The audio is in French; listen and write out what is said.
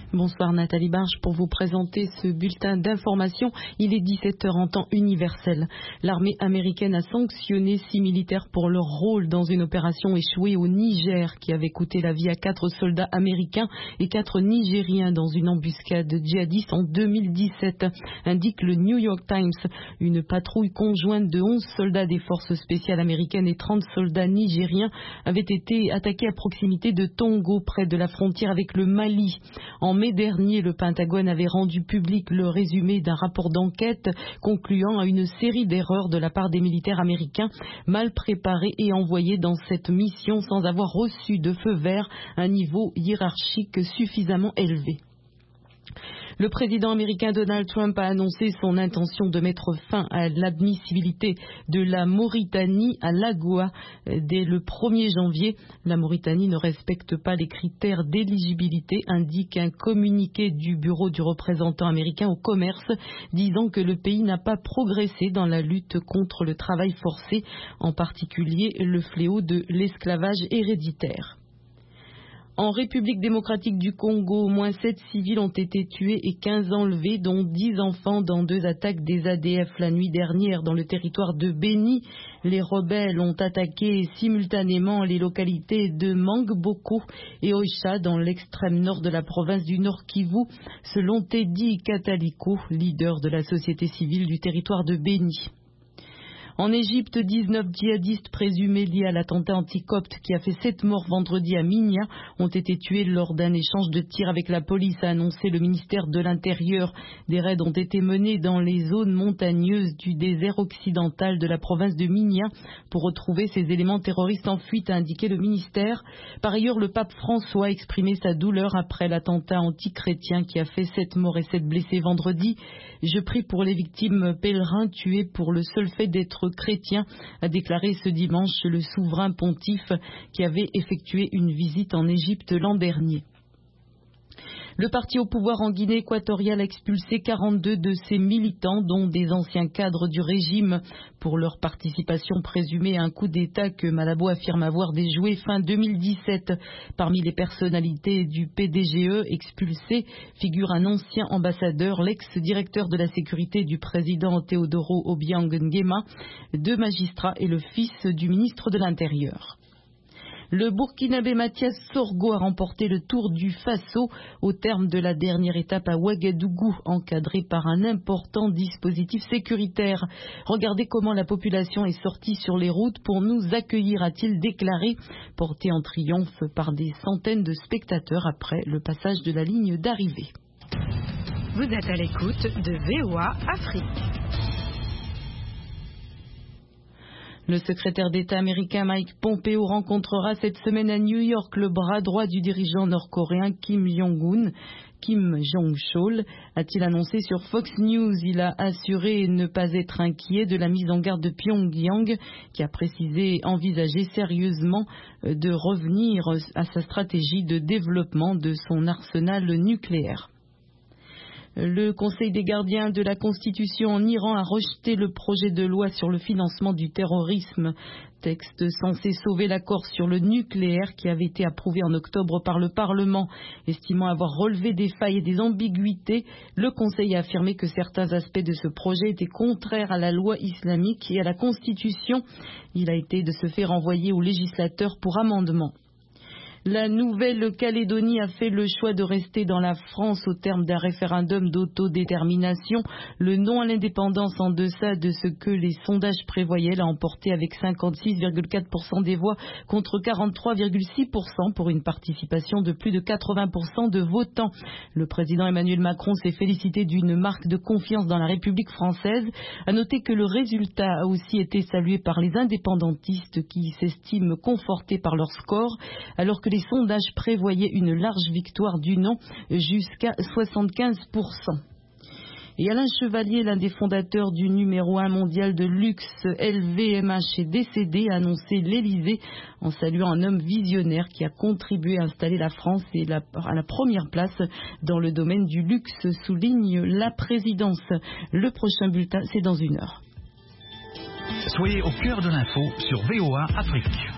Bonsoir Nathalie Barge pour vous présenter ce bulletin d'information. Il est 17h en temps universel. L'armée américaine a sanctionné 6 militaires pour leur rôle dans une opération échouée au Niger qui avait coûté la vie à 4 soldats américains et 4 Nigériens dans une embuscade djihadiste en 2017, indique le New York Times. Une patrouille conjointe de 11 soldats des forces spéciales américaines et 30 soldats nigériens avait été attaquée à proximité de Tongo, près de la frontière avec le Mali. En mai dernier, le Pentagone avait rendu public le résumé d'un rapport d'enquête concluant à une série d'erreurs de la part des militaires américains mal préparés et envoyés dans cette mission sans avoir reçu de feu vert à un niveau hiérarchique suffisamment élevé. Le président américain Donald Trump a annoncé son intention de mettre fin à l'admissibilité de la Mauritanie à l'AGOA dès le 1er janvier. La Mauritanie ne respecte pas les critères d'éligibilité, indique un communiqué du bureau du représentant américain au commerce, disant que le pays n'a pas progressé dans la lutte contre le travail forcé, en particulier le fléau de l'esclavage héréditaire. En République démocratique du Congo, au moins 7 civils ont été tués et 15 enlevés, dont 10 enfants dans 2 attaques des ADF la nuit dernière dans le territoire de Béni. Les rebelles ont attaqué simultanément les localités de Mangboko et Oicha dans l'extrême nord de la province du Nord Kivu, selon Teddy Kataliko, leader de la société civile du territoire de Béni. En Égypte, 19 djihadistes présumés liés à l'attentat anticopte qui a fait 7 morts vendredi à Minya ont été tués lors d'un échange de tirs avec la police, a annoncé le ministère de l'Intérieur. Des raids ont été menés dans les zones montagneuses du désert occidental de la province de Minya pour retrouver ces éléments terroristes en fuite, a indiqué le ministère. Par ailleurs, le pape François a exprimé sa douleur après l'attentat antichrétien qui a fait 7 morts et 7 blessés vendredi. Je prie pour les victimes pèlerins tués pour le seul fait d'être chrétien, a déclaré ce dimanche le souverain pontife qui avait effectué une visite en Égypte l'an dernier. Le parti au pouvoir en Guinée équatoriale a expulsé 42 de ses militants, dont des anciens cadres du régime, pour leur participation présumée à un coup d'État que Malabo affirme avoir déjoué fin 2017. Parmi les personnalités du PDGE expulsées figure un ancien ambassadeur, l'ex-directeur de la sécurité du président Teodoro Obiang Nguema, 2 magistrats et le fils du ministre de l'Intérieur. Le Burkinabé Mathias Sorgo a remporté le Tour du Faso au terme de la dernière étape à Ouagadougou, encadré par un important dispositif sécuritaire. Regardez comment la population est sortie sur les routes pour nous accueillir, a-t-il déclaré, porté en triomphe par des centaines de spectateurs après le passage de la ligne d'arrivée. Vous êtes à l'écoute de VOA Afrique. Le secrétaire d'État américain Mike Pompeo rencontrera cette semaine à New York le bras droit du dirigeant nord-coréen Kim Jong-chol, a-t-il annoncé sur Fox News. Il a assuré ne pas être inquiet de la mise en garde de Pyongyang, qui a précisé envisager sérieusement de revenir à sa stratégie de développement de son arsenal nucléaire. Le Conseil des gardiens de la Constitution en Iran a rejeté le projet de loi sur le financement du terrorisme, texte censé sauver l'accord sur le nucléaire qui avait été approuvé en octobre par le Parlement. Estimant avoir relevé des failles et des ambiguïtés, le Conseil a affirmé que certains aspects de ce projet étaient contraires à la loi islamique et à la Constitution. Il a été de ce fait renvoyé au législateur pour amendement. La Nouvelle-Calédonie a fait le choix de rester dans la France au terme d'un référendum d'autodétermination. Le non à l'indépendance en deçà de ce que les sondages prévoyaient l'a emporté avec 56,4% des voix contre 43,6% pour une participation de plus de 80% de votants. Le président Emmanuel Macron s'est félicité d'une marque de confiance dans la République française. À noter que le résultat a aussi été salué par les indépendantistes qui s'estiment confortés par leur score, alors que les sondages prévoyaient une large victoire du non jusqu'à 75%. Et Alain Chevalier, l'un des fondateurs du numéro 1 mondial de luxe LVMH, est décédé, a annoncé l'Élysée en saluant un homme visionnaire qui a contribué à installer la France à la première place dans le domaine du luxe, souligne la présidence. Le prochain bulletin, c'est dans 1 heure. Soyez au cœur de l'info sur VOA Afrique.